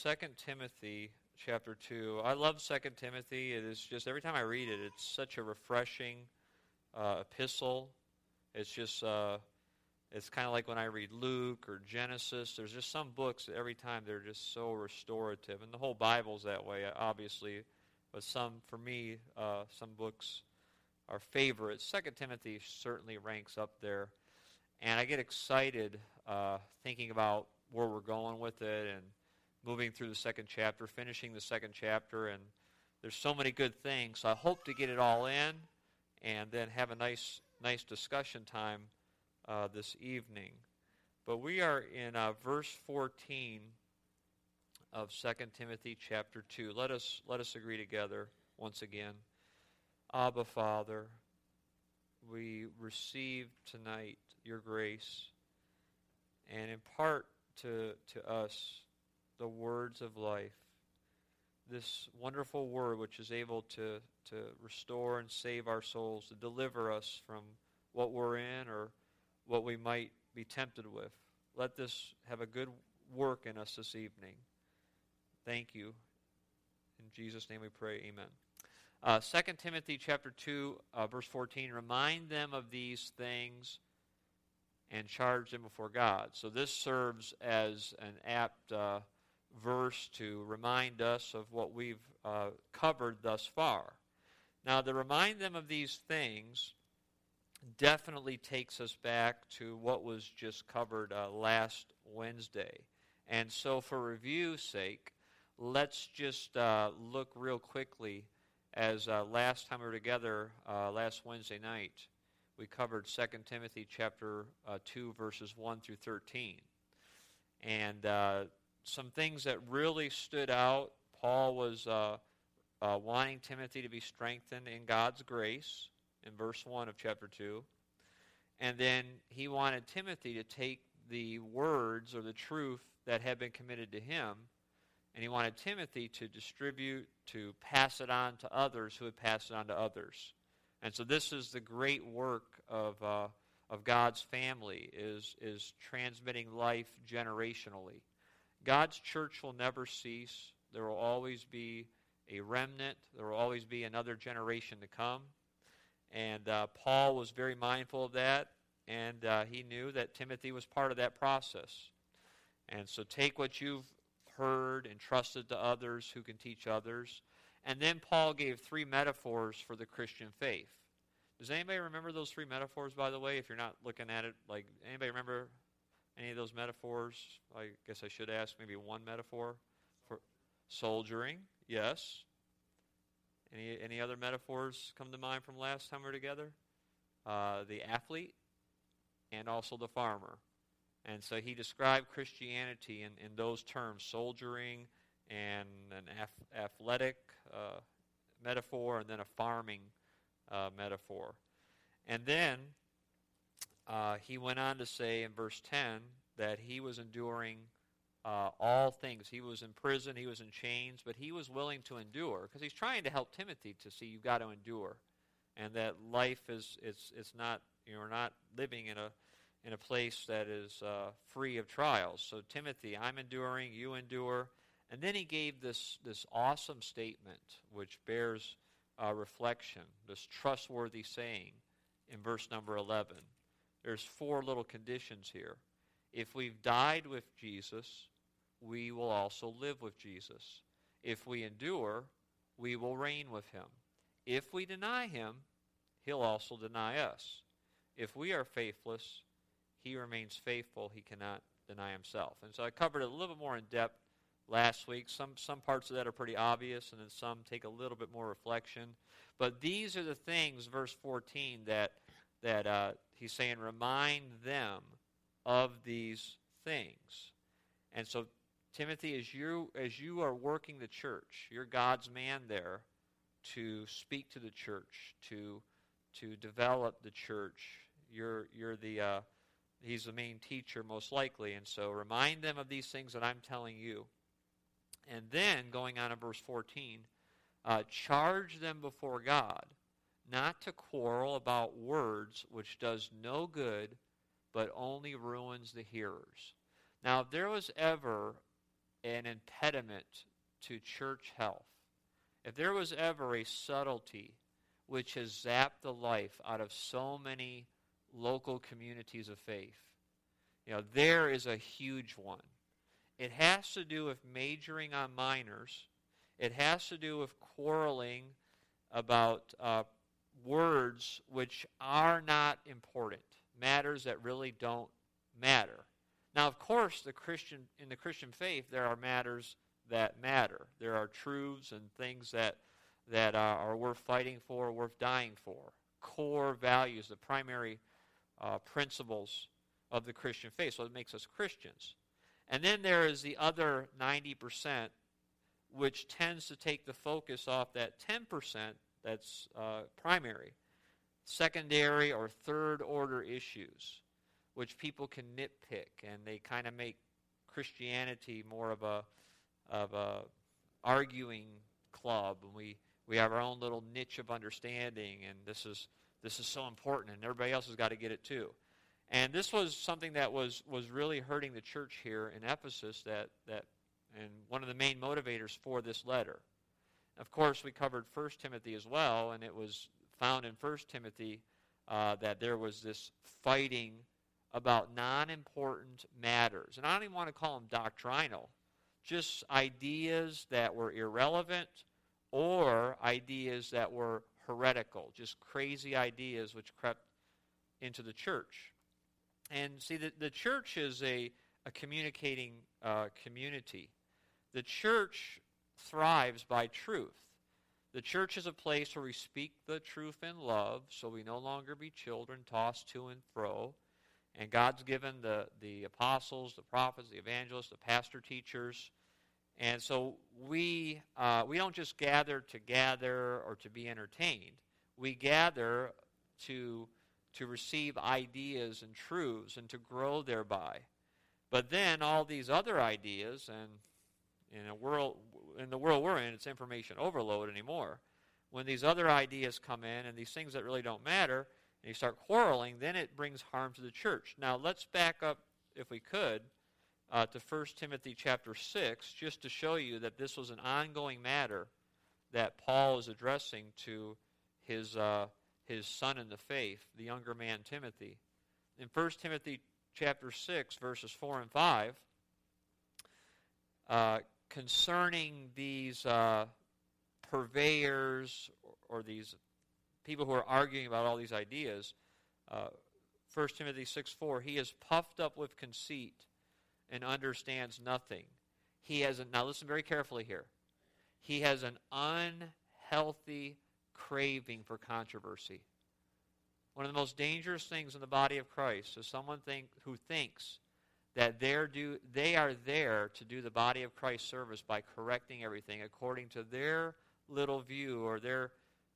Second Timothy chapter 2. I love Second Timothy. It is just, every time I read it, it's such a refreshing epistle. It's just, it's kind of like when I read Luke or Genesis. There's just some books that every time they're just so restorative. And the whole Bible's that way, obviously. But some, for me, some books are favorites. Second Timothy certainly ranks up there. And I get excited thinking about where we're going with it and moving through the second chapter, finishing the second chapter. And there's so many good things. So I hope to get it all in and then have a nice discussion time this evening. But we are in verse 14 of 2 Timothy chapter 2. Let us agree together once again. Abba, Father, we receive tonight your grace and impart to us the words of life, this wonderful word which is able to restore and save our souls, to deliver us from what we're in or what we might be tempted with. Let this have a good work in us this evening. Thank you. In Jesus' name we pray, amen. 2 Timothy chapter 2, verse 14, remind them of these things and charge them before God. So this serves as an apt verse to remind us of what we've covered thus far. Now, to remind them of these things definitely takes us back to what was just covered last Wednesday. And so for review's sake, let's just look real quickly as last time we were together, last Wednesday night, we covered 2 Timothy chapter 2, verses 1 through 13. And some things that really stood out, Paul was wanting Timothy to be strengthened in God's grace in verse 1 of chapter 2. And then he wanted Timothy to take the words or the truth that had been committed to him, and he wanted Timothy to distribute, to pass it on to others who would pass it on to others. And so this is the great work of God's family, is transmitting life generationally. God's church will never cease. There will always be a remnant. There will always be another generation to come. And Paul was very mindful of that, and he knew that Timothy was part of that process. And so take what you've heard and trusted to others who can teach others. And then Paul gave 3 metaphors for the Christian faith. Does anybody remember those 3 metaphors, by the way? If you're not looking at it, like, anybody remember any of those metaphors? I guess I should ask maybe one metaphor for soldiering. Yes. Any other metaphors come to mind from last time we were together? The athlete and also the farmer. And so he described Christianity in those terms, soldiering and an athletic metaphor, and then a farming metaphor. And then he went on to say in verse 10 that he was enduring all things. He was in prison, he was in chains, but he was willing to endure because he's trying to help Timothy to see you've got to endure, and that life is not, you're not living in a place that is free of trials. So Timothy, I'm enduring, you endure. And then he gave this awesome statement which bears reflection, this trustworthy saying in verse number 11. There's 4 little conditions here. If we've died with Jesus, we will also live with Jesus. If we endure, we will reign with him. If we deny him, he'll also deny us. If we are faithless, he remains faithful. He cannot deny himself. And so I covered it a little bit more in depth last week. Some parts of that are pretty obvious, and then some take a little bit more reflection. But these are the things, verse 14, that he's saying, remind them of these things. And so, Timothy, as you are working the church, you're God's man there to speak to the church, to develop the church. You're the he's the main teacher most likely, and so remind them of these things that I'm telling you. And then, going on in verse 14, charge them before God not to quarrel about words which does no good, but only ruins the hearers. Now, if there was ever an impediment to church health, if there was ever a subtlety which has zapped the life out of so many local communities of faith, there is a huge one. It has to do with majoring on minors. It has to do with quarreling about words which are not important, matters that really don't matter. Now, of course, in the Christian faith, there are matters that matter. There are truths and things that are worth fighting for, worth dying for. Core values, the primary principles of the Christian faith. So it makes us Christians. And then there is the other 90%, which tends to take the focus off that 10% that's primary, secondary or third order issues, which people can nitpick, and they kind of make Christianity more of a arguing club, and we have our own little niche of understanding, and this is so important, and everybody else has got to get it too. And this was something that was really hurting the church here in Ephesus, and one of the main motivators for this letter. Of course, we covered 1 Timothy as well, and it was found in 1 Timothy that there was this fighting about non-important matters. And I don't even want to call them doctrinal, just ideas that were irrelevant or ideas that were heretical, just crazy ideas which crept into the church. And see, the church is a communicating community. The church thrives by truth. The church is a place where we speak the truth in love, so we no longer be children tossed to and fro. And God's given the apostles, the prophets, the evangelists, the pastor teachers. And so we don't just gather to gather or to be entertained. We gather to receive ideas and truths and to grow thereby. But then all these other ideas, and in the world we're in, it's information overload anymore. When these other ideas come in and these things that really don't matter, and you start quarreling, then it brings harm to the church. Now let's back up, if we could, to 1 Timothy chapter 6, just to show you that this was an ongoing matter that Paul is addressing to his son in the faith, the younger man Timothy. In 1 Timothy chapter 6, verses 4 and 5, concerning these purveyors or these people who are arguing about all these ideas, 1 Timothy 6:4, he is puffed up with conceit and understands nothing. Now listen very carefully here. He has an unhealthy craving for controversy. One of the most dangerous things in the body of Christ is someone who thinks that they are there to do the body of Christ service by correcting everything according to their little view or their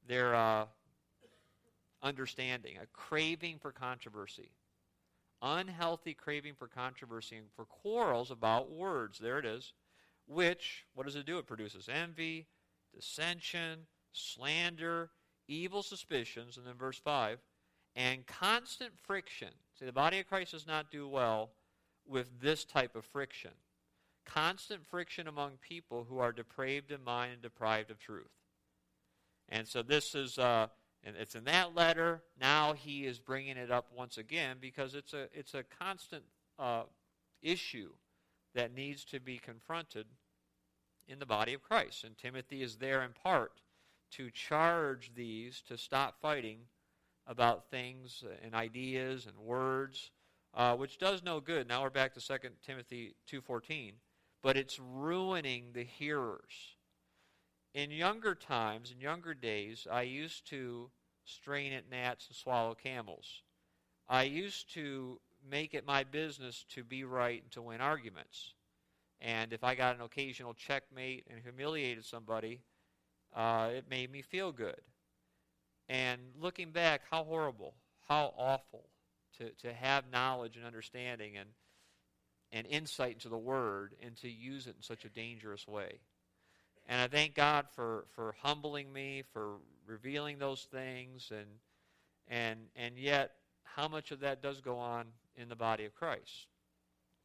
understanding. A craving for controversy. Unhealthy craving for controversy and for quarrels about words. There it is. Which, what does it do? It produces envy, dissension, slander, evil suspicions, and then verse 5, and constant friction. See, the body of Christ does not do well with this type of friction. Constant friction among people who are depraved in mind and deprived of truth. And so this is, and it's in that letter. Now he is bringing it up once again because it's a constant issue that needs to be confronted in the body of Christ. And Timothy is there in part to charge these to stop fighting about things and ideas and words, which does no good. Now we're back to 2 Timothy 2:14. But it's ruining the hearers. In younger times, in younger days, I used to strain at gnats and swallow camels. I used to make it my business to be right and to win arguments. And if I got an occasional checkmate and humiliated somebody, it made me feel good. And looking back, how horrible, how awful to have knowledge and understanding and insight into the Word and to use it in such a dangerous way. And I thank God for humbling me, for revealing those things, and yet how much of that does go on in the body of Christ.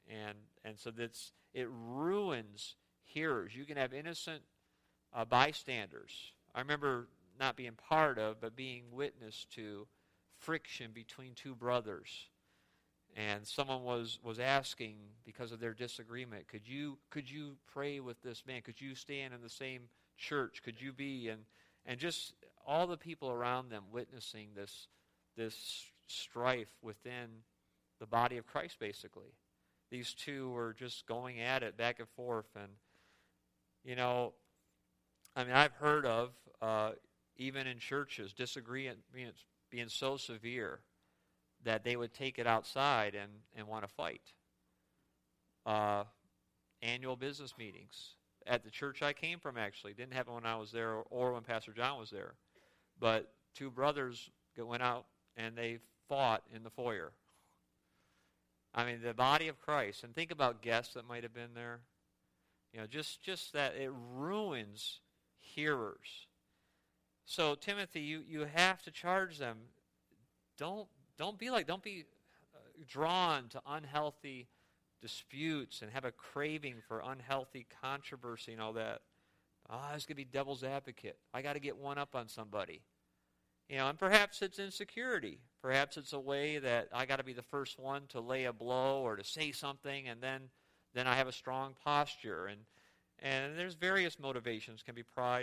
And so it ruins hearers. You can have innocent bystanders. I remember not being part of, but being witness to friction between two brothers. And someone was asking, because of their disagreement, could you pray with this man? Could you stand in the same church? Could you be? And just all the people around them witnessing this strife within the body of Christ, basically. These two were just going at it back and forth. And, I've heard of, even in churches, disagreement being so severe that they would take it outside and want to fight. Annual business meetings. At the church I came from, actually. Didn't happen when I was there or when Pastor John was there. But two brothers went out and they fought in the foyer. The body of Christ. And think about guests that might have been there. Just that it ruins hearers. So, Timothy, you have to charge them. Don't be drawn to unhealthy disputes and have a craving for unhealthy controversy and all that. It's going to be devil's advocate. I got to get one up on somebody. And perhaps it's insecurity. Perhaps it's a way that I got to be the first one to lay a blow or to say something, and then I have a strong posture. And there's various motivations. Can be pride.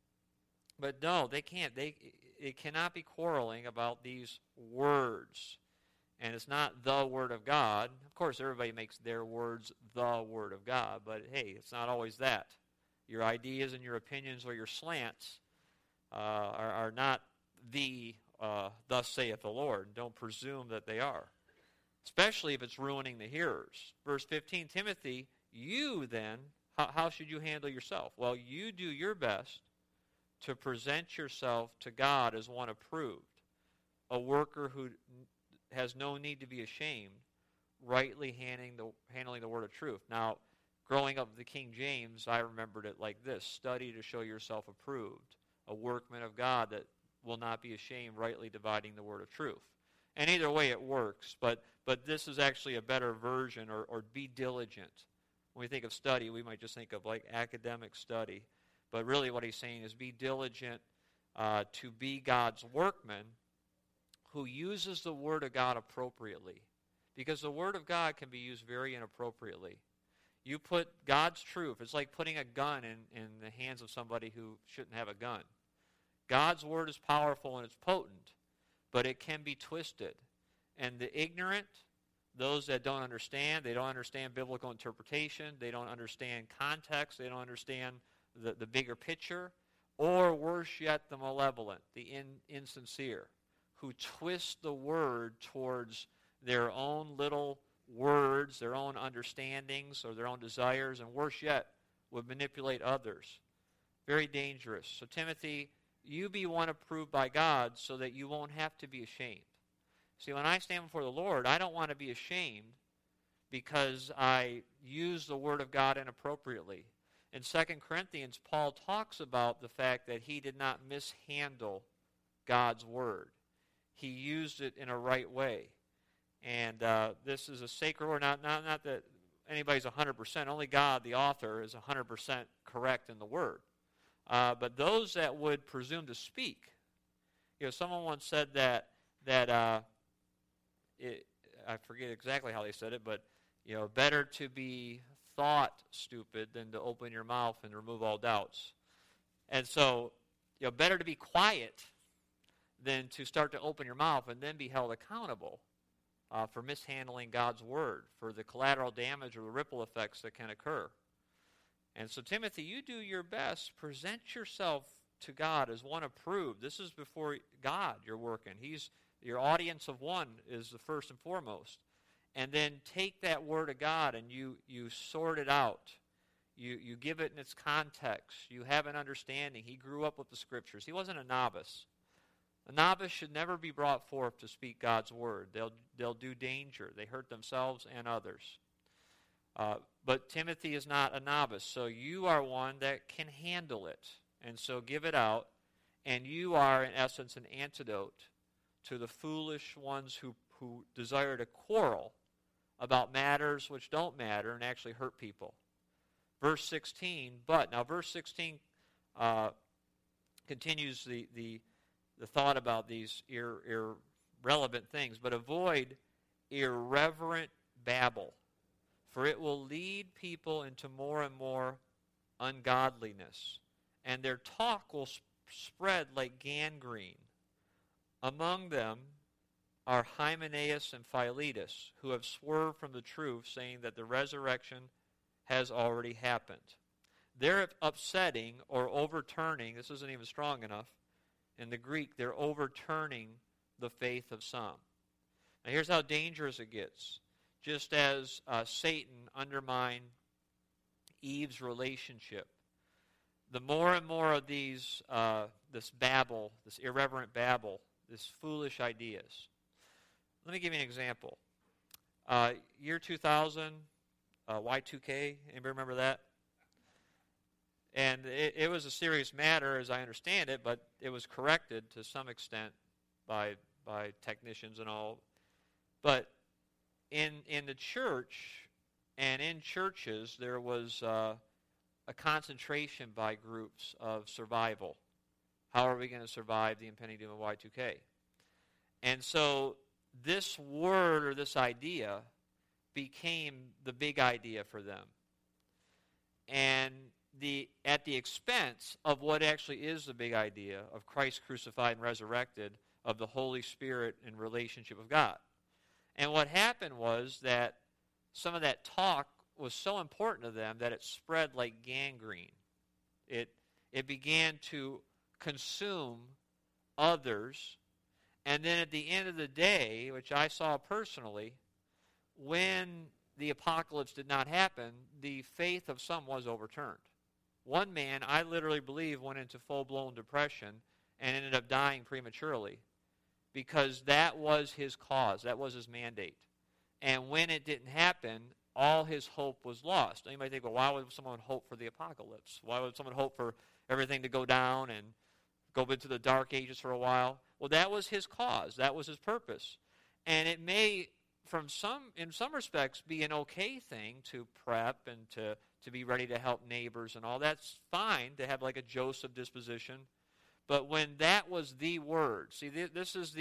But no, they can't. It cannot be quarreling about these words. And it's not the Word of God. Of course, everybody makes their words the Word of God. But hey, it's not always that. Your ideas and your opinions or your slants are not the thus saith the Lord. Don't presume that they are. Especially if it's ruining the hearers. Verse 15, Timothy, you then, how should you handle yourself? Well, you do your best to present yourself to God as one approved, a worker who has no need to be ashamed, rightly handling the word of truth. Now, growing up with the King James, I remembered it like this: study to show yourself approved, a workman of God that will not be ashamed, rightly dividing the word of truth. And either way it works, but this is actually a better version, or be diligent. When we think of study, we might just think of like academic study. But really what he's saying is be diligent to be God's workman who uses the Word of God appropriately. Because the Word of God can be used very inappropriately. You put God's truth, it's like putting a gun in the hands of somebody who shouldn't have a gun. God's Word is powerful and it's potent, but it can be twisted. And the ignorant, those that don't understand, they don't understand biblical interpretation, they don't understand context, they don't understand the bigger picture, or worse yet, the malevolent, the insincere, who twist the word towards their own little words, their own understandings, or their own desires, and worse yet, would manipulate others. Very dangerous. So Timothy, you be one approved by God so that you won't have to be ashamed. See, when I stand before the Lord, I don't want to be ashamed because I use the Word of God inappropriately. In 2 Corinthians, Paul talks about the fact that he did not mishandle God's Word. He used it in a right way. And this is a sacred word. Not that anybody's 100%. Only God, the author, is 100% correct in the Word. But those that would presume to speak, someone once said that I forget exactly how they said it, but better to be thought stupid than to open your mouth and remove all doubts. And so, better to be quiet than to start to open your mouth and then be held accountable for mishandling God's Word, for the collateral damage or the ripple effects that can occur. And so, Timothy, you do your best. Present yourself to God as one approved. This is before God you're working. Your audience of one is the first and foremost. And then take that Word of God and you sort it out. You give it in its context. You have an understanding. He grew up with the Scriptures. He wasn't a novice. A novice should never be brought forth to speak God's Word. They'll do danger. They hurt themselves and others. But Timothy is not a novice, so you are one that can handle it. And so give it out. And you are, in essence, an antidote to the foolish ones who desire to quarrel about matters which don't matter and actually hurt people. Verse 16, now verse 16 continues the thought about these irrelevant things. But avoid irreverent babble, for it will lead people into more and more ungodliness, and their talk will spread like gangrene. Among them are Hymenaeus and Philetus, who have swerved from the truth, saying that the resurrection has already happened. They're upsetting or overturning, this isn't even strong enough, in the Greek, they're overturning the faith of some. Now here's how dangerous it gets. Just as Satan undermined Eve's relationship, the more and more of these, this babble, this irreverent babble, this foolish ideas. Let me give you an example. Year 2000, Y2K, anybody remember that? And it was a serious matter, as I understand it, but it was corrected to some extent by technicians and all. But in the church and in churches, there was a concentration by groups of survival. How are we going to survive the impending doom of Y2K? And so this word or this idea became the big idea for them. And at the expense of what actually is the big idea of Christ crucified and resurrected, of the Holy Spirit in relationship with God. And what happened was that some of that talk was so important to them that it spread like gangrene. It began to consume others. And then at the end of the day, which I saw personally, when the apocalypse did not happen, the faith of some was overturned. One man, I literally believe, went into full-blown depression and ended up dying prematurely because that was his cause. That was his mandate. And when it didn't happen, all his hope was lost. Now you might think, well, why would someone hope for the apocalypse? Why would someone hope for everything to go down and go into the dark ages for a while? Well, that was his cause. That was his purpose. And it may, in some respects, be an okay thing to prep and to be ready to help neighbors and all. That's fine to have like a Joseph disposition. But when that was the word, see, this is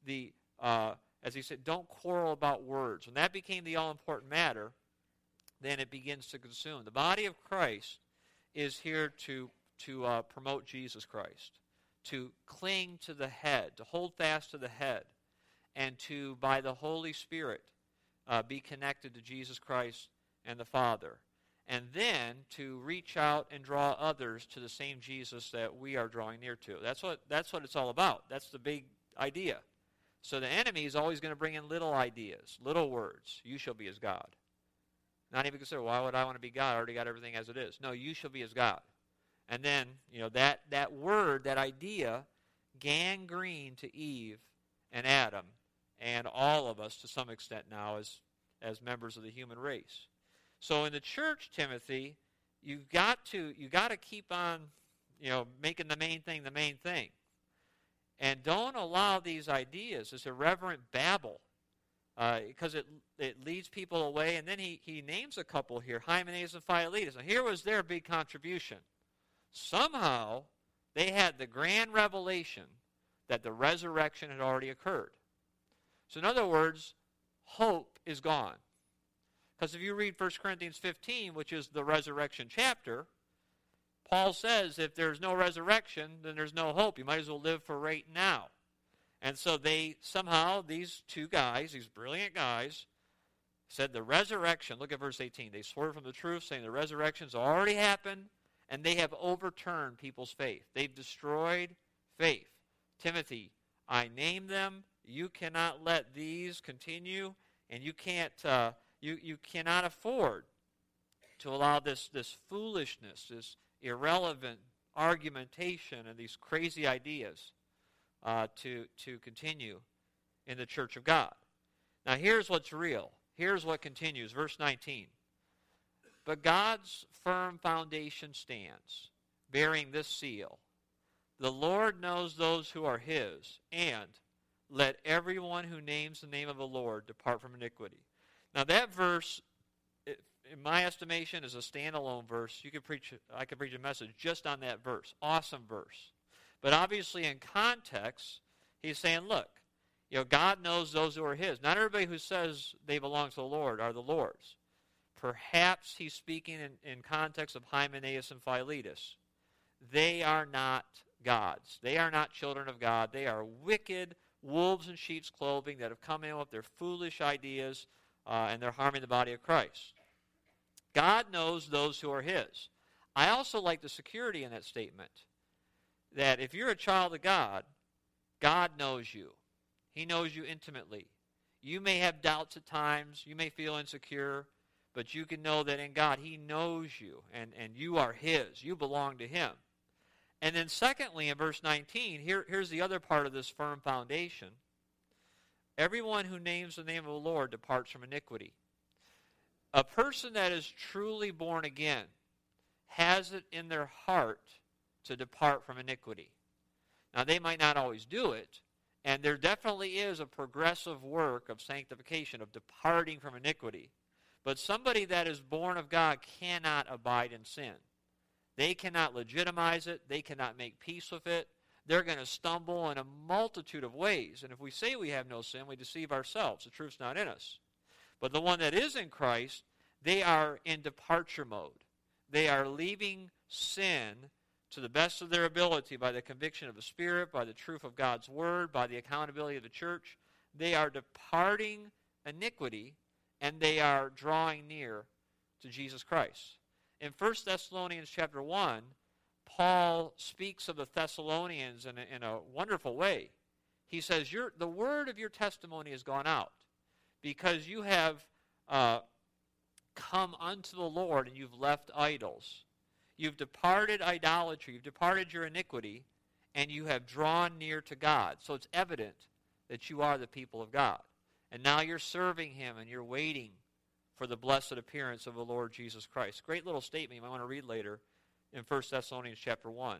as he said, don't quarrel about words. When that became the all-important matter, then it begins to consume. The body of Christ is here to promote Jesus Christ, to cling to the head, to hold fast to the head, and to, by the Holy Spirit, be connected to Jesus Christ and the Father. And then to reach out and draw others to the same Jesus that we are drawing near to. That's what it's all about. That's the big idea. So the enemy is always going to bring in little ideas, little words. You shall be as God. Not even consider, why would I want to be God? I already got everything as it is. No, you shall be as God. And then, that word, that idea, gangrene to Eve and Adam and all of us to some extent now as members of the human race. So in the church, Timothy, you've got to keep on, making the main thing. And don't allow these ideas, this irreverent babble, because it leads people away. And then he names a couple here, Hymenaeus and Philetus. And here was their big contribution. Somehow, they had the grand revelation that the resurrection had already occurred. So in other words, hope is gone. Because if you read 1 Corinthians 15, which is the resurrection chapter, Paul says if there's no resurrection, then there's no hope. You might as well live for right now. And so these two guys, these brilliant guys, said the resurrection, look at verse 18, they swerved from the truth, saying the resurrection's already happened, and they have overturned people's faith. They've destroyed faith. Timothy, I name them. You cannot let these continue, and you can't... You cannot afford to allow this foolishness, this irrelevant argumentation, and these crazy ideas to continue in the church of God. Now here's what's real. Here's what continues. Verse 19. But God's firm foundation stands, bearing this seal. The Lord knows those who are his, and let everyone who names the name of the Lord depart from iniquity. Now that verse, in my estimation, is a standalone verse. I could preach a message just on that verse. Awesome verse. But obviously in context, he's saying, look, God knows those who are his. Not everybody who says they belong to the Lord are the Lord's. Perhaps he's speaking in context of Hymenaeus and Philetus. They are not God's. They are not children of God. They are wicked wolves in sheep's clothing that have come in with their foolish ideas, and they're harming the body of Christ. God knows those who are his. I also like the security in that statement, that if you're a child of God, God knows you. He knows you intimately. You may have doubts at times. You may feel insecure, but you can know that in God, he knows you, and you are his. You belong to him. And then secondly, in verse 19, here's the other part of this firm foundation. Everyone who names the name of the Lord departs from iniquity. A person that is truly born again has it in their heart to depart from iniquity. Now, they might not always do it, and there definitely is a progressive work of sanctification, of departing from iniquity. But somebody that is born of God cannot abide in sin. They cannot legitimize it. They cannot make peace with it. They're going to stumble in a multitude of ways. And if we say we have no sin, we deceive ourselves. The truth's not in us. But the one that is in Christ, they are in departure mode. They are leaving sin to the best of their ability by the conviction of the Spirit, by the truth of God's Word, by the accountability of the church. They are departing iniquity, and they are drawing near to Jesus Christ. In 1 Thessalonians chapter 1, Paul speaks of the Thessalonians in a wonderful way. He says, the word of your testimony has gone out because you have come unto the Lord and you've left idols. You've departed idolatry, you've departed your iniquity, and you have drawn near to God. So it's evident that you are the people of God. And now you're serving him and you're waiting for the blessed appearance of the Lord Jesus Christ. Great little statement you might want to read later in 1 Thessalonians chapter 1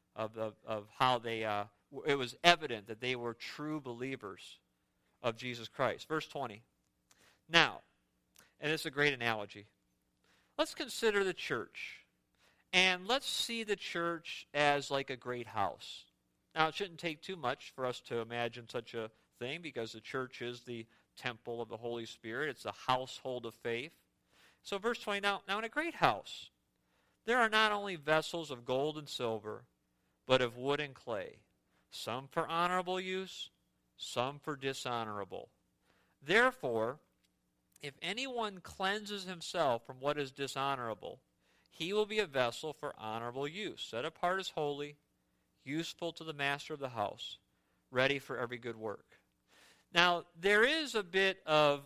of how it was evident that they were true believers of Jesus Christ. Verse 20. Now, and this is a great analogy, let's consider the church. And let's see the church as like a great house. Now, it shouldn't take too much for us to imagine such a thing because the church is the temple of the Holy Spirit. It's the household of faith. So verse 20, now in a great house, there are not only vessels of gold and silver, but of wood and clay, some for honorable use, some for dishonorable. Therefore, if anyone cleanses himself from what is dishonorable, he will be a vessel for honorable use, set apart as holy, useful to the master of the house, ready for every good work. Now, there is a bit of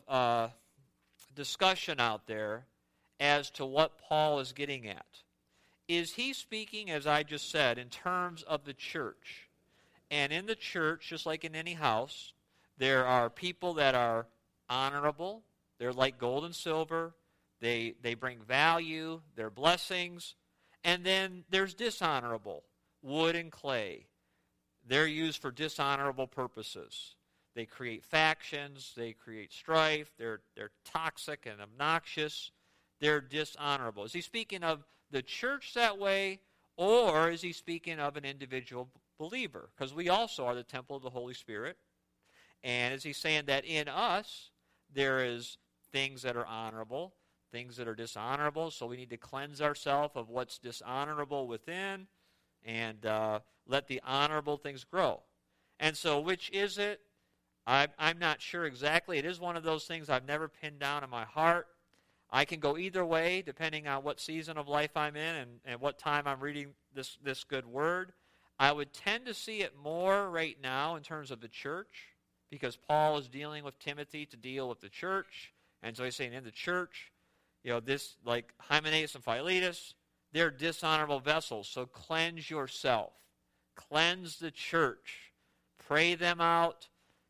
discussion out there as to what Paul is getting at. Is he speaking, as I just said, in terms of the church? And in the church, just like in any house, there are people that are honorable. They're like gold and silver. They bring value. They're blessings. And then there's dishonorable, wood and clay. They're used for dishonorable purposes. They create factions. They create strife. They're toxic and obnoxious. They're dishonorable. Is he speaking of the church that way, or is he speaking of an individual believer? Because we also are the temple of the Holy Spirit. And is he saying that in us there is things that are honorable, things that are dishonorable, so we need to cleanse ourselves of what's dishonorable within and let the honorable things grow? And so which is it? I'm not sure exactly. It is one of those things I've never pinned down in my heart. I can go either way depending on what season of life I'm in and what time I'm reading this good word. I would tend to see it more right now in terms of the church because Paul is dealing with Timothy to deal with the church. And so he's saying in the church, this like Hymenaeus and Philetus, they're dishonorable vessels. So cleanse yourself. Cleanse the church. Pray them out.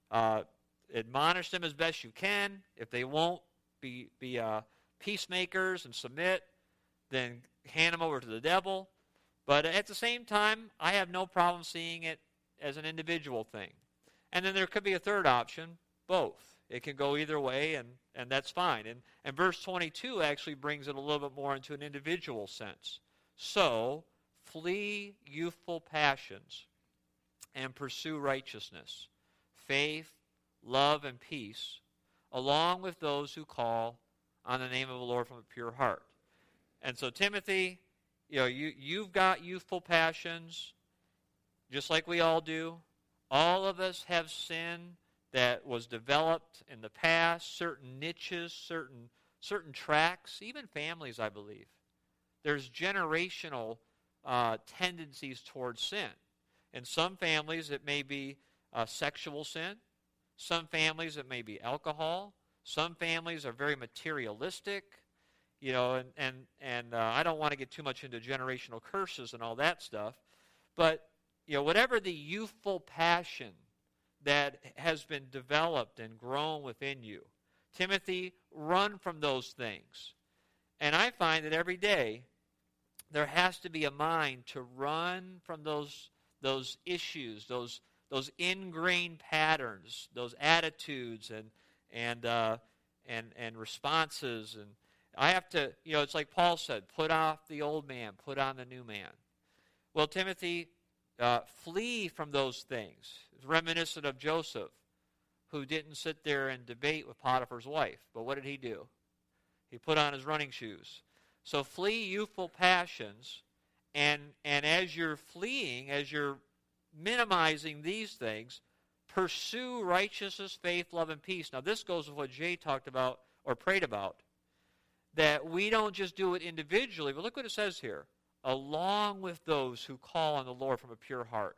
Admonish them as best you can. If they won't be peacemakers and submit, then hand them over to the devil. But at the same time, I have no problem seeing it as an individual thing. And then there could be a third option, both. It can go either way, and that's fine. And verse 22 actually brings it a little bit more into an individual sense. So, flee youthful passions and pursue righteousness, faith, love, and peace, along with those who call on the name of the Lord from a pure heart. And so, Timothy, you've got youthful passions, just like we all do. All of us have sin that was developed in the past, certain niches, certain tracks, even families, I believe. There's generational tendencies towards sin. In some families, it may be sexual sin. Some families, it may be alcohol. Some families are very materialistic. And I don't want to get too much into generational curses and all that stuff. But, whatever the youthful passion that has been developed and grown within you, Timothy, run from those things. And I find that every day there has to be a mind to run from those issues, those ingrained patterns, those attitudes and responses. And I have to, it's like Paul said, put off the old man, put on the new man. Well, Timothy, flee from those things. It's reminiscent of Joseph, who didn't sit there and debate with Potiphar's wife. But what did he do? He put on his running shoes. So flee youthful passions, and as you're fleeing, as you're minimizing these things, pursue righteousness, faith, love, and peace. Now this goes with what Jay talked about or prayed about, that we don't just do it individually, but look what it says here, along with those who call on the Lord from a pure heart.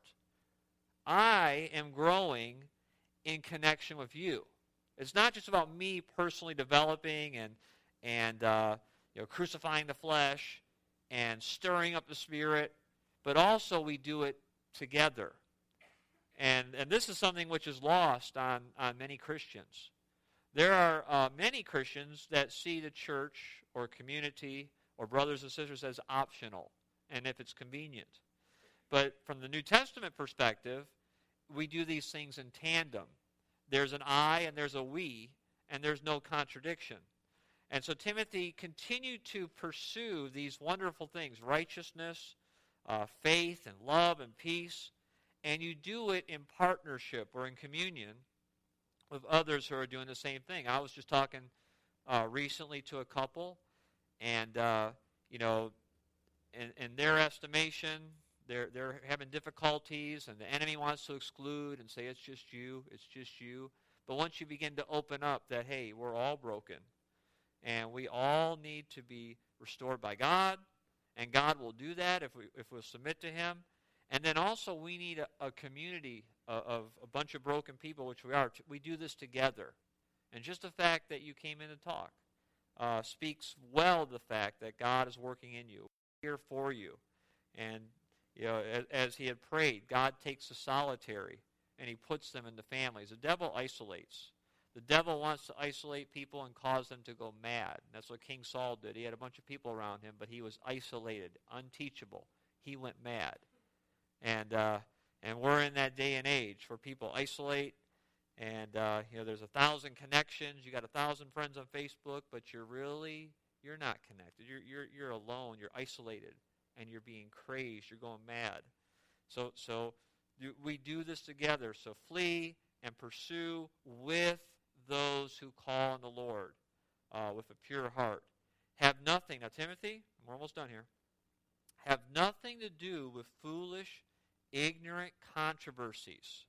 I am growing in connection with you. It's not just about me personally developing and crucifying the flesh and stirring up the spirit, but also we do it together. And this is something which is lost on many Christians. There are many Christians that see the church or community or brothers and sisters as optional, and if it's convenient. But from the New Testament perspective, we do these things in tandem. There's an I and there's a we, and there's no contradiction. And so Timothy, continue to pursue these wonderful things, righteousness, faith, and love, and peace, and you do it in partnership or in communion with others who are doing the same thing. I was just talking recently to a couple, and in their estimation, they're having difficulties, and the enemy wants to exclude and say it's just you. But once you begin to open up that, hey, we're all broken, and we all need to be restored by God, and God will do that if we'll submit to Him. And then also we need a community of a bunch of broken people, which we are. We do this together. And just the fact that you came in to talk speaks well of the fact that God is working in you, here for you. And as he had prayed, God takes the solitary and he puts them into families. The devil isolates. The devil wants to isolate people and cause them to go mad. And that's what King Saul did. He had a bunch of people around him, but he was isolated, unteachable. He went mad. And we're in that day and age where people isolate, and there's 1,000 connections. You got 1,000 friends on Facebook, but you're not connected. You're alone. You're isolated, and you're being crazed. You're going mad. So we do this together. So flee and pursue with those who call on the Lord with a pure heart. Have nothing. Now, Timothy, we're almost done here. Have nothing to do with foolish, ignorant controversies.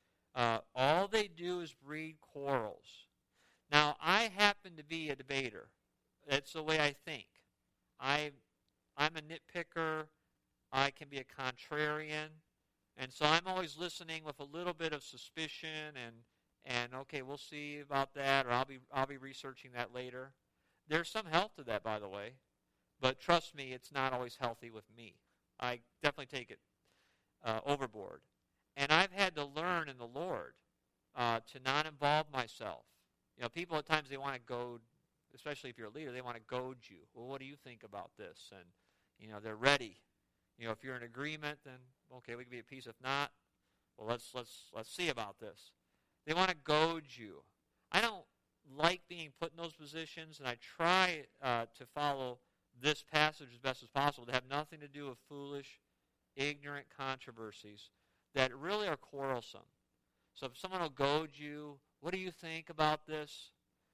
All they do is breed quarrels. Now, I happen to be a debater. That's the way I think. I'm a nitpicker. I can be a contrarian. And so I'm always listening with a little bit of suspicion and okay, we'll see about that, or I'll be researching that later. There's some health to that, by the way. But trust me, it's not always healthy with me. I definitely take it overboard. And I've had to learn in the Lord to not involve myself. People at times, they want to goad, especially if you're a leader, they want to goad you. Well, what do you think about this? And, they're ready. If you're in agreement, then, okay, we can be at peace. If not, well, let's see about this. They want to goad you. I don't like being put in those positions, and I try to follow this passage as best as possible to have nothing to do with foolish, ignorant controversies that really are quarrelsome. So if someone will goad you, what do you think about this?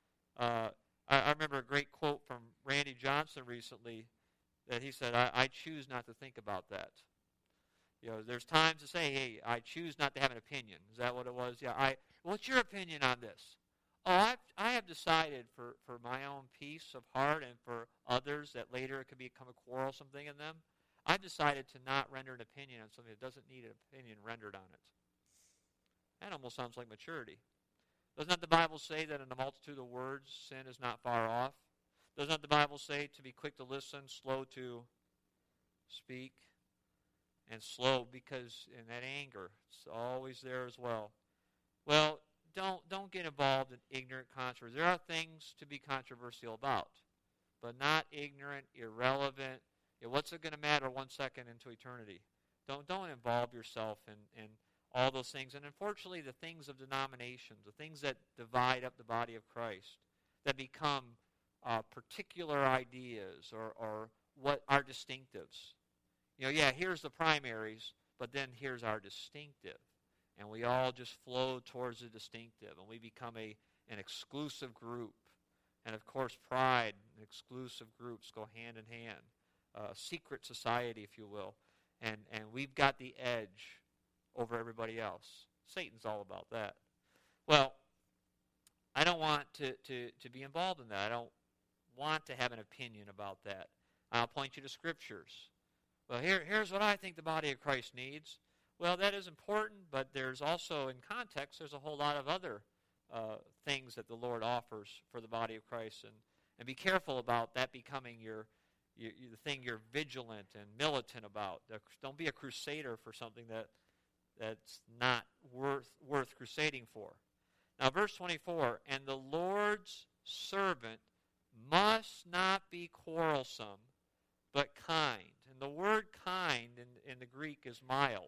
I remember a great quote from Randy Johnson recently that he said, I choose not to think about that. There's times to say, hey, I choose not to have an opinion. Is that what it was? Yeah. What's your opinion on this? Oh, I have decided for my own peace of heart and for others that later it could become a quarrelsome thing in them, I've decided to not render an opinion on something that doesn't need an opinion rendered on it. That almost sounds like maturity. Doesn't not the Bible say that in the multitude of words, sin is not far off? Doesn't not the Bible say to be quick to listen, slow to speak, and slow because in that anger, it's always there as well. Well, don't get involved in ignorant controversy. There are things to be controversial about, but not ignorant, irrelevant. What's it going to matter 1 second into eternity? Don't involve yourself in all those things. And unfortunately, the things of denominations, the things that divide up the body of Christ, that become particular ideas or what are distinctives. Here's the primaries, but then here's our distinctive. And we all just flow towards the distinctive, and we become an exclusive group. And of course, pride and exclusive groups go hand in hand. A secret society, if you will. And we've got the edge over everybody else. Satan's all about that. Well, I don't want to be involved in that. I don't want to have an opinion about that. I'll point you to scriptures. Well, here's what I think the body of Christ needs. Well, that is important, but there's also, in context, there's a whole lot of other things that the Lord offers for the body of Christ. And be careful about that becoming the thing you're vigilant and militant about. Don't be a crusader for something that's not worth crusading for. Now, verse 24, and the Lord's servant must not be quarrelsome, but kind. And the word kind in the Greek is mild.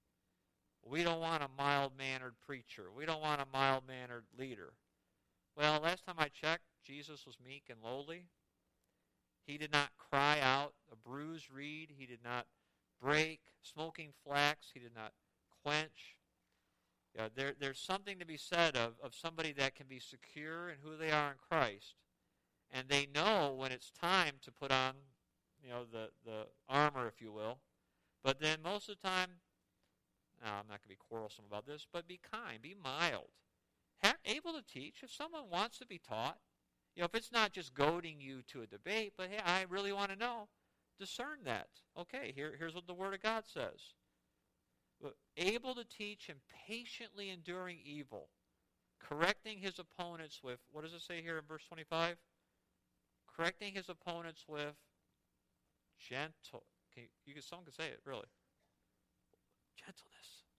We don't want a mild-mannered preacher. We don't want a mild-mannered leader. Well, last time I checked, Jesus was meek and lowly. He did not cry out a bruised reed. He did not break smoking flax. He did not quench. There's something to be said of somebody that can be secure in who they are in Christ. And they know when it's time to put on the armor, if you will. But then most of the time, I'm not going to be quarrelsome about this, but be kind, be mild. Able to teach. If someone wants to be taught, if it's not just goading you to a debate, but hey, I really want to know, discern that. Okay, here's what the Word of God says. Able to teach and patiently enduring evil, correcting his opponents with, what does it say here in verse 25? Correcting his opponents with gentle. Someone can say it, really. Gentleness.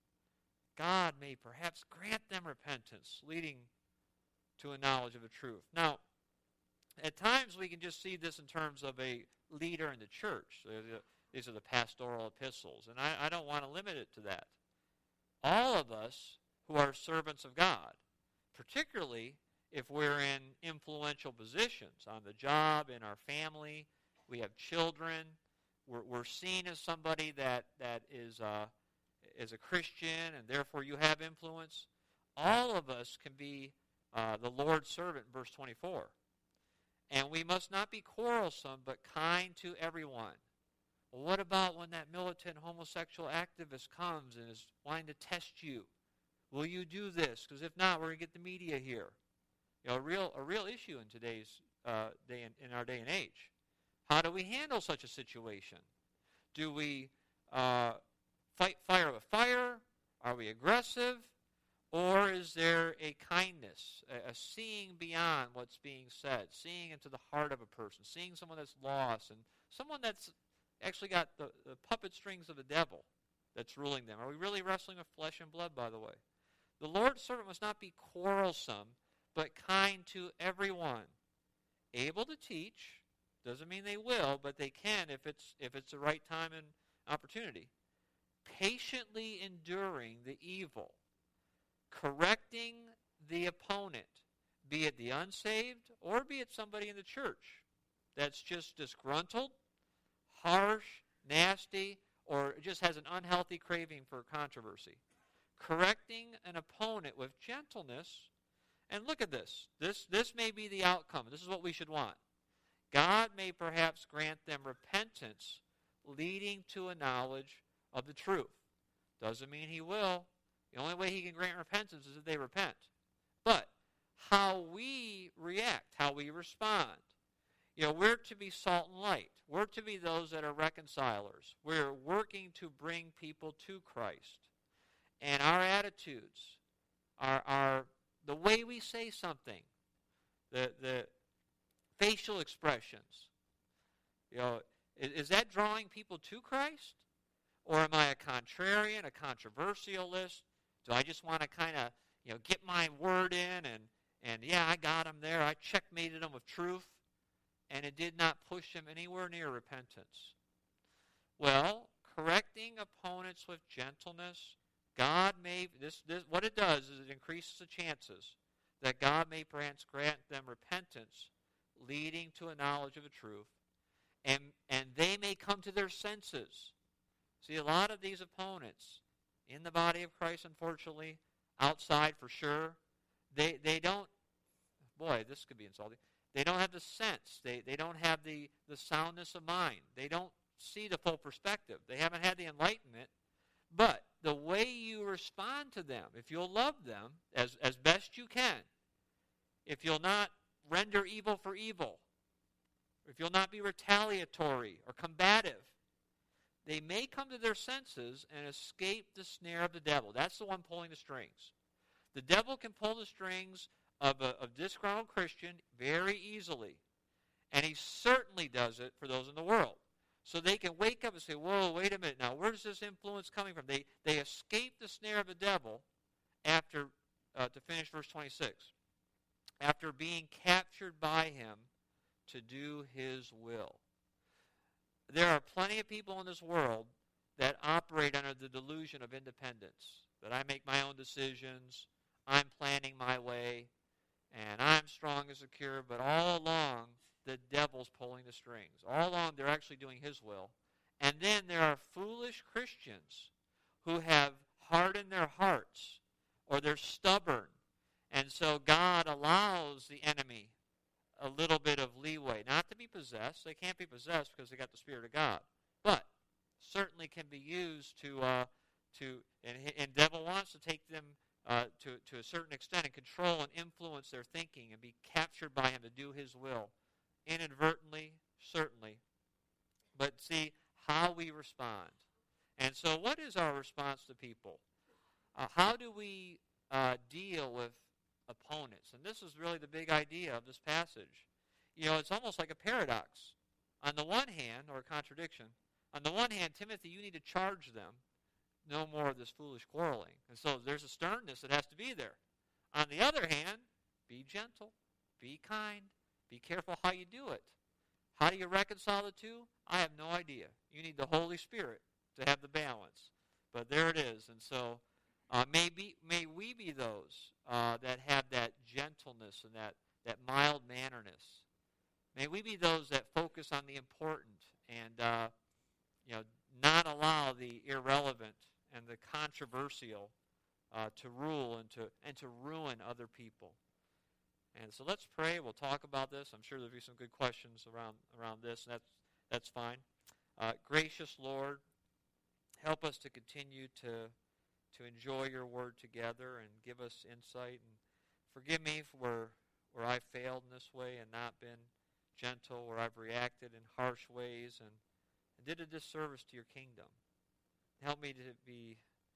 God may perhaps grant them repentance, leading to a knowledge of the truth. Now, at times we can just see this in terms of a leader in the church. These are the pastoral epistles, and I don't want to limit it to that. All of us who are servants of God, particularly if we're in influential positions on the job, in our family, we have children, we're seen as somebody that is a Christian, and therefore you have influence. All of us can be the Lord's servant in verse 24. And we must not be quarrelsome, but kind to everyone. Well, what about when that militant homosexual activist comes and is wanting to test you? Will you do this? Because if not, we're going to get the media here. A real issue in today's in our day and age. How do we handle such a situation? Do we fight fire with fire? Are we aggressive? Or is there a kindness, a seeing beyond what's being said, seeing into the heart of a person, seeing someone that's lost, and someone that's actually got the puppet strings of the devil that's ruling them? Are we really wrestling with flesh and blood, by the way? The Lord's servant must not be quarrelsome, but kind to everyone. Able to teach, doesn't mean they will, but they can if it's the right time and opportunity. Patiently enduring the evil, correcting the opponent, be it the unsaved or be it somebody in the church that's just disgruntled, harsh, nasty, or just has an unhealthy craving for controversy. Correcting an opponent with gentleness, and look at this. This may be the outcome. This is what we should want. God may perhaps grant them repentance leading to a knowledge of the truth. Doesn't mean he will. The only way he can grant repentance is if they repent. But how we react, how we respond. We're to be salt and light. We're to be those that are reconcilers. We're working to bring people to Christ. And our attitudes, our the way we say something, the facial expressions, is that drawing people to Christ? Or am I a contrarian, a controversialist? Do I just want to kind of, get my word in and yeah, I got him there. I checkmated him with truth, and it did not push him anywhere near repentance. Well, correcting opponents with gentleness, God may, what it does is it increases the chances that God may perhaps grant them repentance leading to a knowledge of the truth, and they may come to their senses. See, a lot of these opponents in the body of Christ, unfortunately, outside for sure, they don't, boy, this could be insulting, they don't have the sense, they don't have the soundness of mind, they don't see the full perspective, they haven't had the enlightenment. But the way you respond to them, if you'll love them as best you can, if you'll not render evil for evil, if you'll not be retaliatory or combative, they may come to their senses and escape the snare of the devil. That's the one pulling the strings. The devil can pull the strings of a disgruntled Christian very easily, and he certainly does it for those in the world. So they can wake up and say, whoa, wait a minute now, where's this influence coming from? They escape the snare of the devil after, to finish verse 26, after being captured by him to do his will. There are plenty of people in this world that operate under the delusion of independence, that I make my own decisions, I'm planning my way, and I'm strong and secure, but all along the devil's pulling the strings. All along they're actually doing his will. And then there are foolish Christians who have hardened their hearts, or they're stubborn, and so God allows the enemy a little bit of leeway, not to be possessed. They can't be possessed because they got the Spirit of God, but certainly can be used and devil wants to take them to a certain extent and control and influence their thinking and be captured by him to do his will, inadvertently, certainly. But see how we respond. And so what is our response to people? How do we deal with opponents? And this is really the big idea of this passage. It's almost like a paradox. On the one hand, or a contradiction, on the one hand, Timothy, you need to charge them, no more of this foolish quarreling. And so there's a sternness that has to be there. On the other hand, be gentle, be kind, be careful how you do it. How do you reconcile the two? I have no idea. You need the Holy Spirit to have the balance. But there it is. And so may we be those that have that gentleness and that mild mannerness. May we be those that focus on the important and not allow the irrelevant and the controversial to rule and to ruin other people. And so let's pray. We'll talk about this. I'm sure there'll be some good questions around this, and that's fine. Gracious Lord, help us to continue to enjoy your word together and give us insight. And forgive me for where I failed in this way and not been gentle, where I've reacted in harsh ways and did a disservice to your kingdom. Help me to be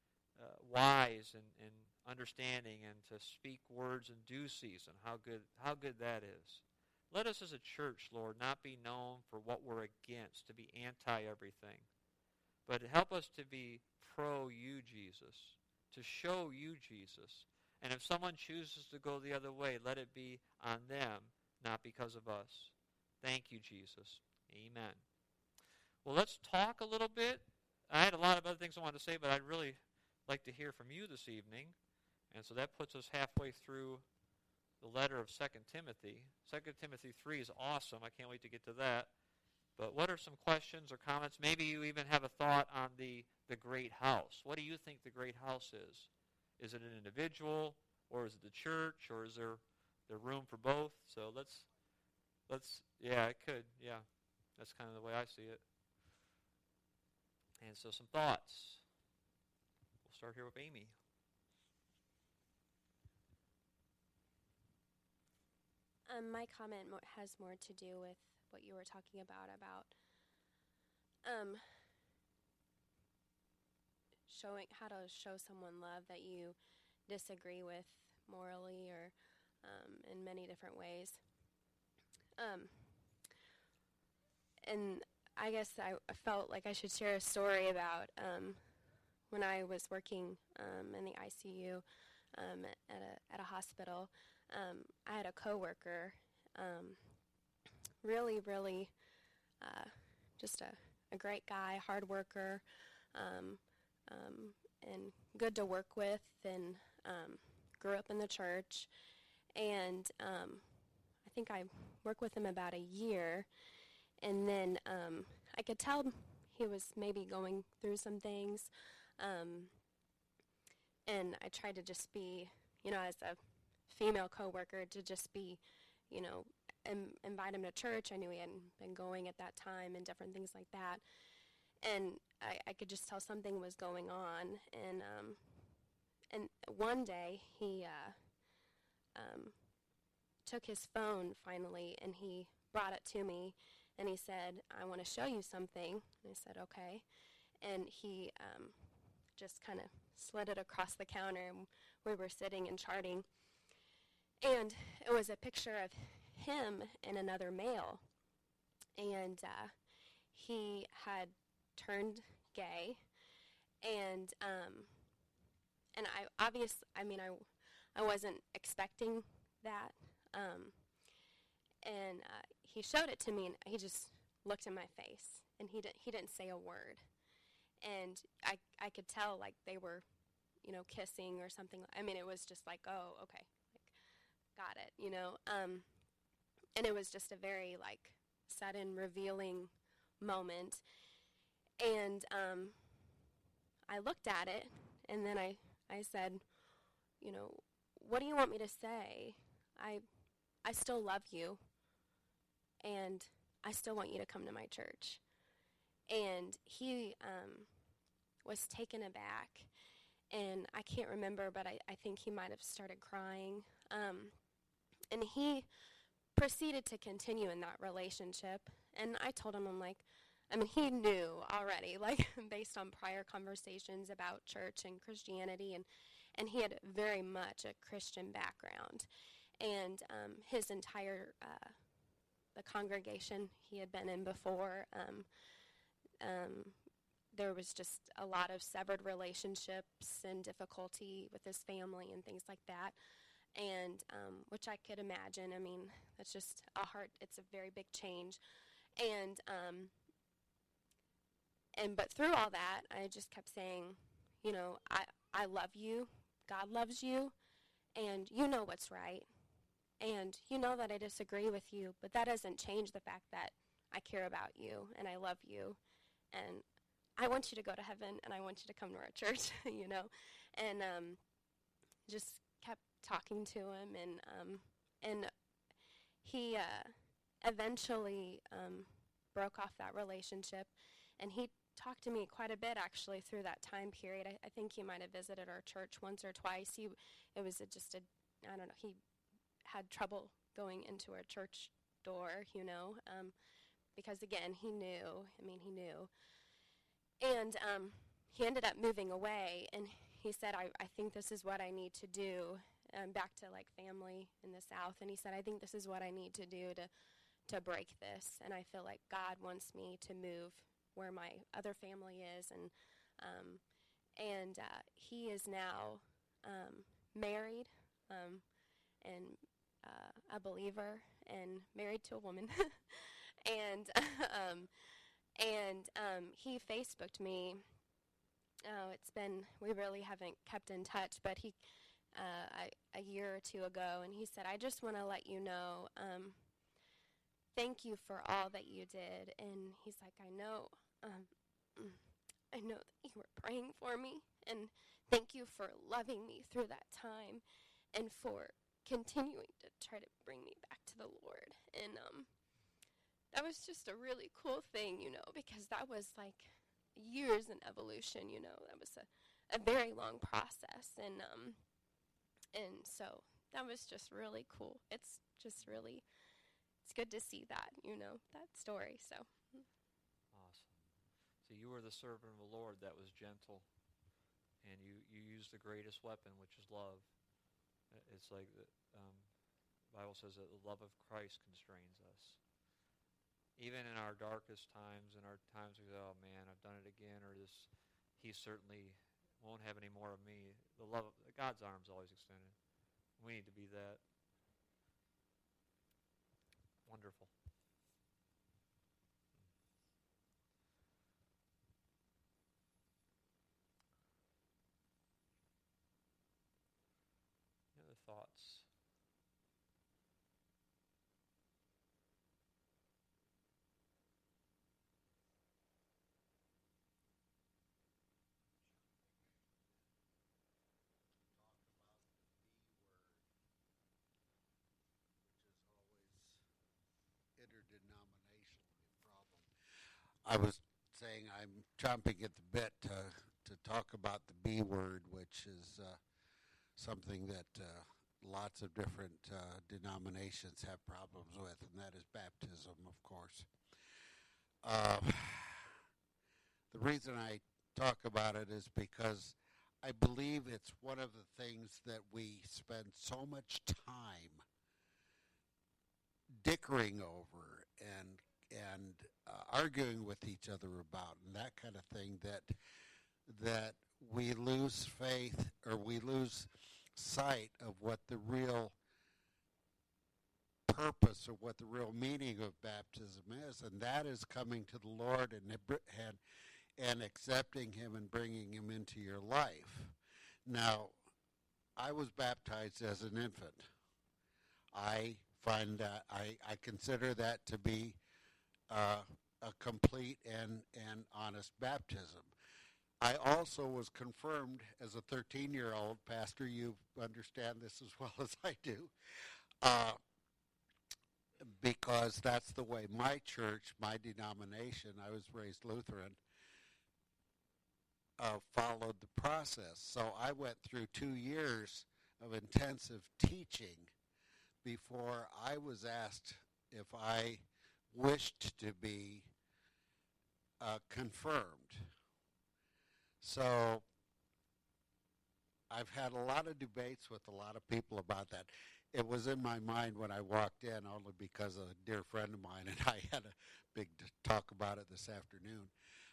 wise and understanding and to speak words in due season. How good that is. Let us as a church, Lord, not be known for what we're against, to be anti-everything, but help us to be pro-you, Jesus, to show you, Jesus. And if someone chooses to go the other way, let it be on them, not because of us. Thank you, Jesus. Amen. Well, let's talk a little bit. I had a lot of other things I wanted to say, but I'd really like to hear from you this evening. And so that puts us halfway through the letter of 2 Timothy. 2 Timothy 3 is awesome. I can't wait to get to that. But what are some questions or comments? Maybe you even have a thought on the great house. What do you think the great house is? Is it an individual, or is it the church, or is there room for both? So let's yeah, it could. Yeah, that's kind of the way I see it. And so some thoughts. We'll start here with Amy. My comment has more to do with what you were talking about showing how to show someone love that you disagree with morally or in many different ways. And I guess I felt like I should share a story about when I was working in the ICU at a hospital. I had a coworker, really, really just a great guy, hard worker, and good to work with, and grew up in the church. And I think I worked with him about a year, and then I could tell he was maybe going through some things, and I tried to just be, as a female coworker, to just be, invite him to church. I knew he hadn't been going at that time and different things like that. And I could just tell something was going on. And one day he took his phone finally, and he brought it to me, and he said, "I want to show you something." And I said, "Okay." And he just kind of slid it across the counter, and we were sitting and charting. And it was a picture of him and another male. And he had turned gay. And I wasn't expecting that. And he showed it to me, and he just looked in my face, and he didn't say a word. And I could tell, like, they were, kissing or something. I mean, it was just like, oh, okay, like, got it, and it was just a very, like, sudden, revealing moment. And I looked at it, and then I said, what do you want me to say? I still love you, and I still want you to come to my church. And he was taken aback, and I can't remember, but I think he might have started crying. And he proceeded to continue in that relationship. And I told him, he knew already, like, based on prior conversations about church and Christianity, and he had very much a Christian background. And his entire, the congregation he had been in before, there was just a lot of severed relationships and difficulty with his family and things like that. And which I could imagine. I mean, that's just it's a very big change. And but through all that, I just kept saying, I love you, God loves you, and you know what's right. And you know that I disagree with you, but that doesn't change the fact that I care about you and I love you. And I want you to go to heaven, and I want you to come to our church, And just kept talking to him, and he eventually broke off that relationship, and he talked to me quite a bit, actually, through that time period. I think he might have visited our church once or twice. He had trouble going into our church door, because, again, he knew. And he ended up moving away, and he said, I think this is what I need to do, back to, like, family in the South. And he said, I think this is what I need to do to break this. And I feel like God wants me to move where my other family is. And he is now married, and a believer, and married to a woman. And he Facebooked me. We really haven't kept in touch, but he a year or two ago, and he said, I just want to let you know, thank you for all that you did. And he's like, I know that you were praying for me, and thank you for loving me through that time and for continuing to try to bring me back to the Lord. And that was just a really cool thing, because that was like years in evolution, That was a very long process. And so that was just really cool. It's just really, it's good to see that, that story. So. Awesome. So you were the servant of the Lord that was gentle, and you used the greatest weapon, which is love. It's like the Bible says that the love of Christ constrains us. Even in our darkest times, in our times we go, oh man, I've done it again, or this, he certainly won't have any more of me. The love of God's arms always extended. We need to be that. Wonderful. Any other thoughts? Interdenominationally problem. I was saying I'm chomping at the bit to talk about the B word, which is something that lots of different denominations have problems with, and that is baptism, of course. The reason I talk about it is because I believe it's one of the things that we spend so much time dickering over and arguing with each other about, and that kind of thing, that we lose faith, or we lose sight of what the real purpose or what the real meaning of baptism is, and that is coming to the Lord and accepting Him and bringing Him into your life. Now, I was baptized as an infant. I find that I consider that to be a complete and honest baptism. I also was confirmed as a 13-year-old. Pastor, you understand this as well as I do, because that's the way my church, my denomination, I was raised Lutheran, followed the process. So I went through 2 years of intensive teaching before I was asked if I wished to be confirmed. So I've had a lot of debates with a lot of people about that. It was in my mind when I walked in, only because of a dear friend of mine, and I had a big talk about it this afternoon.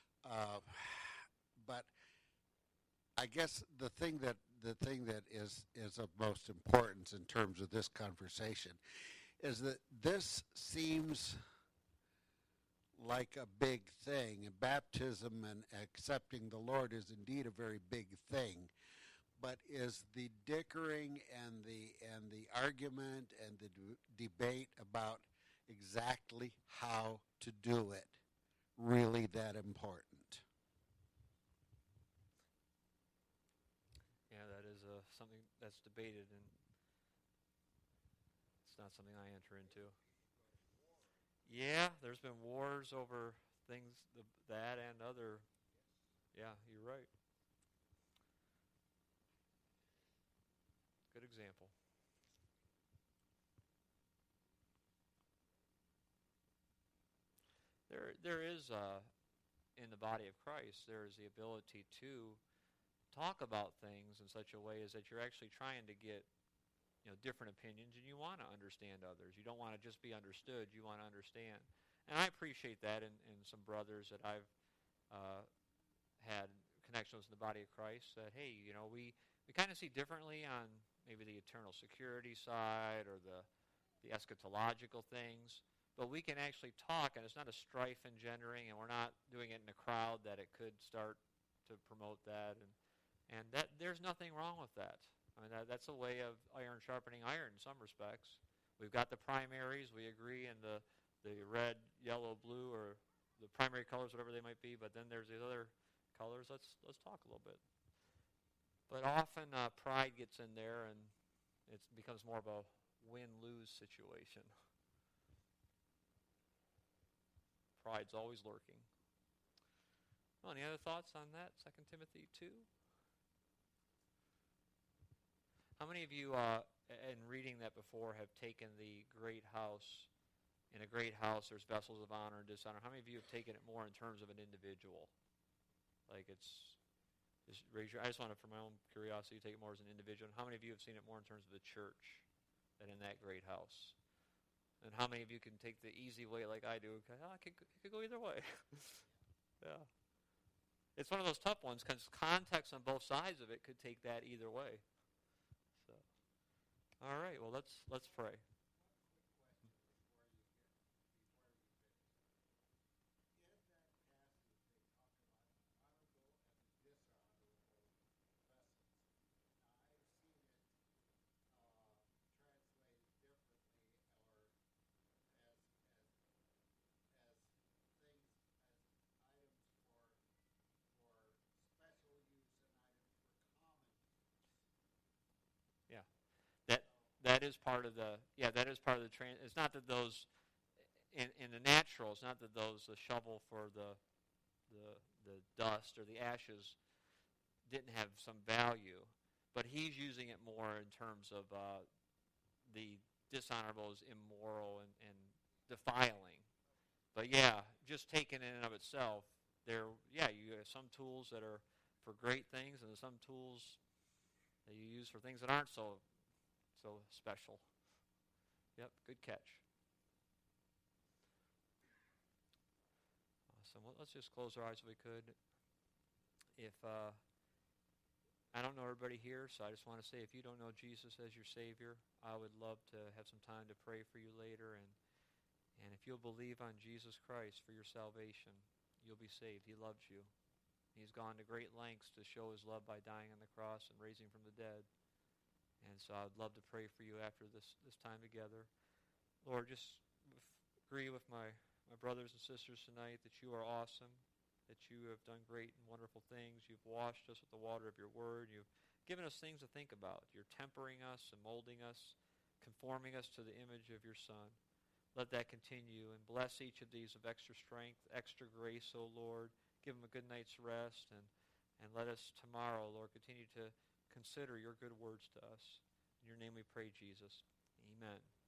But I guess the thing that is of most importance in terms of this conversation is that this seems like a big thing. And baptism and accepting the Lord is indeed a very big thing. But is the dickering and the argument and the debate about exactly how to do it really that important? Yeah, that is something that's debated, and it's not something I enter into. Yeah, there's been wars over things, that and other. Yeah, you're right. Good example. There is in the body of Christ, there is the ability to talk about things in such a way as that you're actually trying to get different opinions, and you want to understand others. You don't want to just be understood. You want to understand. And I appreciate that in some brothers that I've had connections in the body of Christ, that, hey, we kind of see differently on maybe the eternal security side or the eschatological things, but we can actually talk, and it's not a strife engendering, and we're not doing it in a crowd that it could start to promote that, and that there's nothing wrong with that. I mean, that's a way of iron sharpening iron in some respects. We've got the primaries. We agree in the red, yellow, blue, or the primary colors, whatever they might be. But then there's these other colors. Let's talk a little bit. But often pride gets in there, and it becomes more of a win-lose situation. Pride's always lurking. Well, any other thoughts on that? 2 Timothy 2? How many of you, in reading that before, have taken the great house? In a great house, there's vessels of honor and dishonor. How many of you have taken it more in terms of an individual? Like it's, just raise your, I just want to, for my own curiosity, take it more as an individual. And how many of you have seen it more in terms of the church than in that great house? And how many of you can take the easy way like I do? Okay, it could go either way. Yeah. It's one of those tough ones because context on both sides of it could take that either way. So, all right. Well, let's pray. Yeah. That is part of the it's not that those in the natural, it's not that those the shovel for the dust or the ashes didn't have some value, but he's using it more in terms of the dishonorable is immoral and defiling. But yeah, just taken in and of itself, you have some tools that are for great things and some tools that you use for things that aren't so special. Yep, good catch. Awesome. Well, let's just close our eyes if we could. If I don't know everybody here, so I just want to say if you don't know Jesus as your Savior, I would love to have some time to pray for you later. And if you'll believe on Jesus Christ for your salvation, you'll be saved. He loves you. He's gone to great lengths to show his love by dying on the cross and raising from the dead. And so I'd love to pray for you after this time together. Lord, just agree with my brothers and sisters tonight that you are awesome, that you have done great and wonderful things. You've washed us with the water of your word. You've given us things to think about. You're tempering us and molding us, conforming us to the image of your Son. Let that continue, and bless each of these of extra strength, extra grace, O Lord. Give them a good night's rest, and let us tomorrow, Lord, continue to consider your good words to us. In your name we pray, Jesus. Amen.